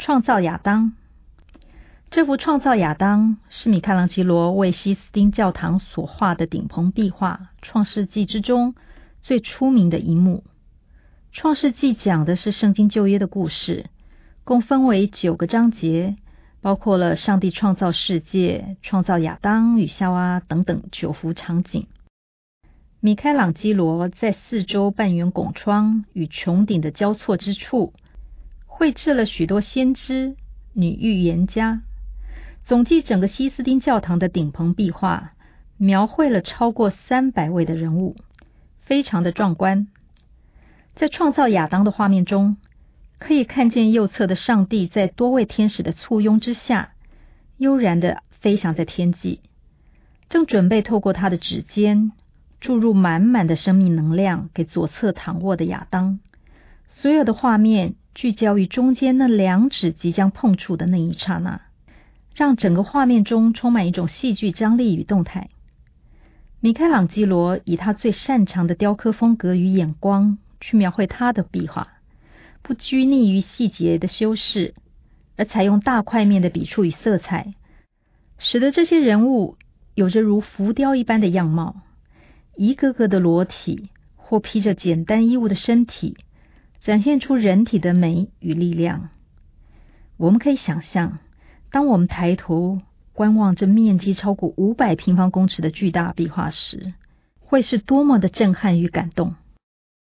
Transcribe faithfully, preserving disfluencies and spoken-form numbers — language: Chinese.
创造亚当。这幅创造亚当是米开朗基罗为西斯丁教堂所画的顶棚壁画创世纪之中最出名的一幕。创世纪讲的是圣经旧约的故事，共分为九个章节，包括了上帝创造世界、创造亚当与夏娃等等九幅场景。米开朗基罗在四周半圆拱窗与穹顶的交错之处绘制了许多先知、女预言家。总计整个西斯丁教堂的顶棚壁画描绘了超过三百位的人物，非常的壮观。在创造亚当的画面中，可以看见右侧的上帝在多位天使的簇拥之下，悠然地飞翔在天际，正准备透过他的指尖注入满满的生命能量给左侧躺卧的亚当。所有的画面聚焦于中间那两指即将碰触的那一刹那，让整个画面中充满一种戏剧张力与动态。米开朗基罗以他最擅长的雕刻风格与眼光去描绘他的壁画，不拘泥于细节的修饰，而采用大块面的笔触与色彩，使得这些人物有着如浮雕一般的样貌，一个个的裸体或披着简单衣物的身体，展现出人体的美与力量。我们可以想象，当我们抬头观望这面积超过五百平方公尺的巨大壁画时，会是多么的震撼与感动。